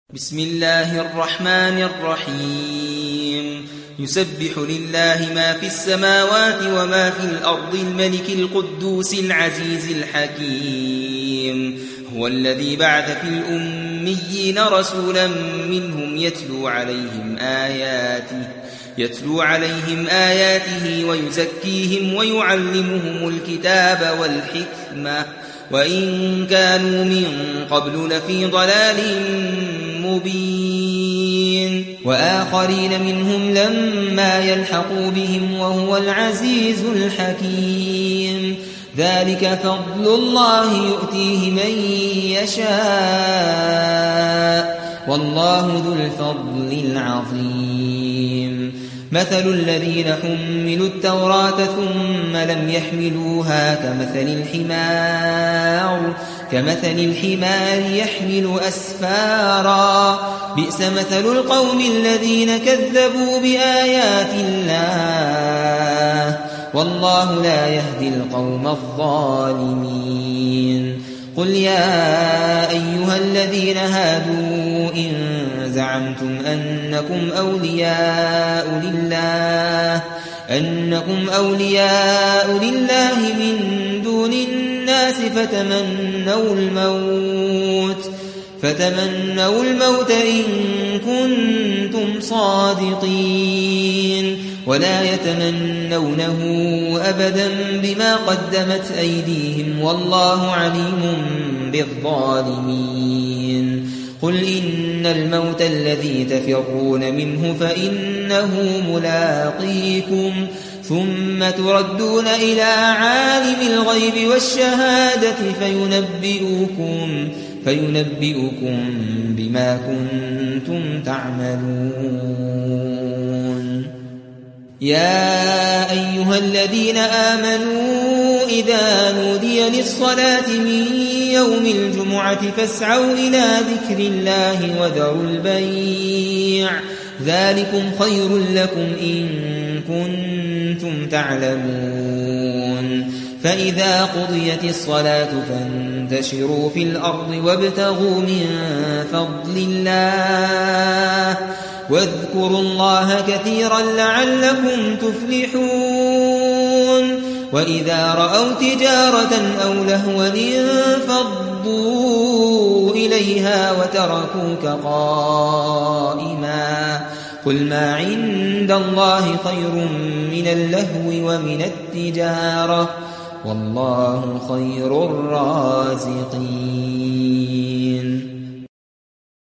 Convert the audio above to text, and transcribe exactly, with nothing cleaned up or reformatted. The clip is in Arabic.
بسم الله الرحمن الرحيم يسبح لله ما في السماوات وما في الأرض الملك القدوس العزيز الحكيم هو الذي بعث في الأميين رسولا منهم يتلو عليهم آياته يتلو عليهم آياته ويزكيهم ويعلمهم الكتاب والحكمة وإن كانوا من قبل لفي ضلال مبين وآخرين منهم لما يلحقوا بهم وهو العزيز الحكيم ذلك فضل الله يؤتيه من يشاء والله ذو الفضل العظيم مثل الذين حملوا التوراة ثم لم يحملوها كمثل الحمار كمثل الحمار يحمل أسفارا بئس مثل القوم الذين كذبوا بآيات الله والله لا يهدي القوم الظالمين قل يا أيها الذين هادوا إن زعمتم أنكم أولياء لله أنكم أولياء لله من دون الناس فتمنوا الموت فتمنوا الموت إن كنتم صادقين ولا يتمنونه أبدا بما قدمت أيديهم والله عليم بالظالمين قل إن الموت الذي تفرون منه فإنه ملاقيكم ثم تردون إلى عالم الغيب والشهادة فينبئكم فينبئكم بما كنتم تعملون يا أيها الذين آمنوا إذا نودي للصلاة من يوم الجمعة فاسعوا إلى ذكر الله وذروا البيع ذلكم خير لكم إن كنتم تعلمون فإذا قضيت الصلاة فانتشروا في الأرض وابتغوا من فضل الله واذكروا الله كثيرا لعلكم تفلحون وإذا رأوا تجارة أو لهوا انفضوا إليها وتركوك قائما قل ما عند الله خير من اللهو ومن التجارة والله خير الرازقين